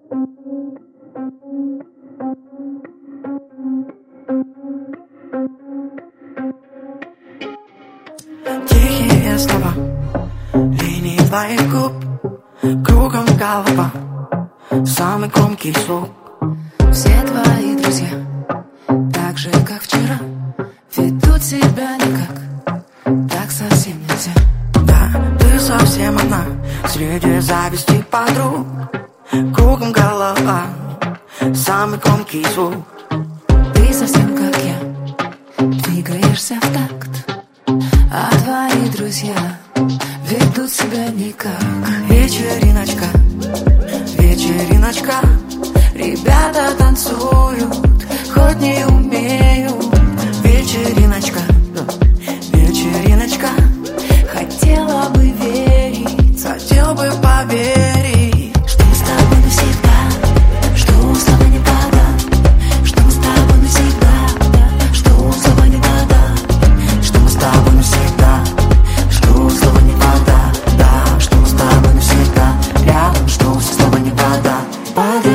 Тихие слова, линии твоих губ, кругом голова, самый громкий звук. Все твои друзья, так же, как вчера, ведут себя никак, так совсем нельзя. Да, ты совсем одна среди зависти подруг, кругом голова, самый громкий звук. Ты совсем как я, двигаешься в такт, а твои друзья ведут себя никак. Вечериночка, вечериночка, ребята танцуют, хоть не умеют. Вечериночка, вечериночка, Хотела бы верить, хотел бы поверить, что мы с тобой навсегда, что слова не вода, что мы с тобой навсегда, что слова не вода, что мы с тобой навсегда, что слова не вода, да, что мы с тобой навсегда, рядом, что все слова не вода, воды.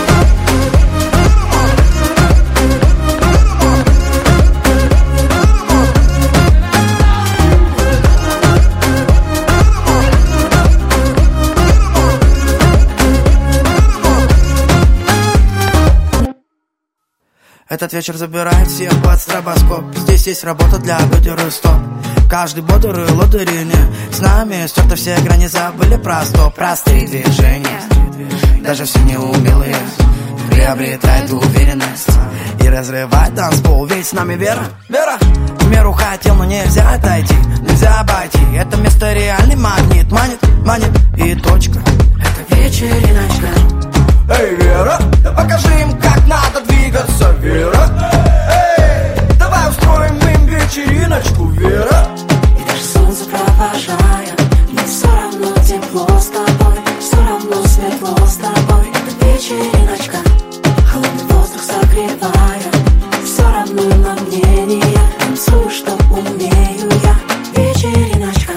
Этот вечер забирает всех под стробоскоп. Здесь есть работа для бедер стоп. Каждый бодрый лодырине. С нами стерты все грани, забыли про стоп. Простые движения, даже все неумелые приобретают уверенность и разрывает танцпол. Ведь с нами вера, вера. К миру хотел, но нельзя отойти, нельзя обойти. Это место реальный магнит, манит, манит и точка. Это вечериночка. Эй, Вера, да покажи им, как надо двигаться, Вера. Эй, давай устроим им вечериночку, Вера. и даже солнце провожая, мне все равно тепло с тобой, все равно светло с тобой. Это вечериночка, холодный воздух согревая, все равно на мнение, танцую, что умею я. Вечериночка,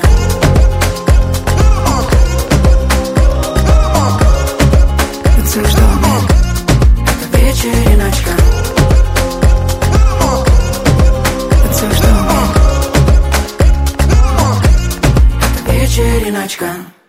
Танцуй, что умею. Это вечериночка. Танцуй, что умею. Это вечериночка.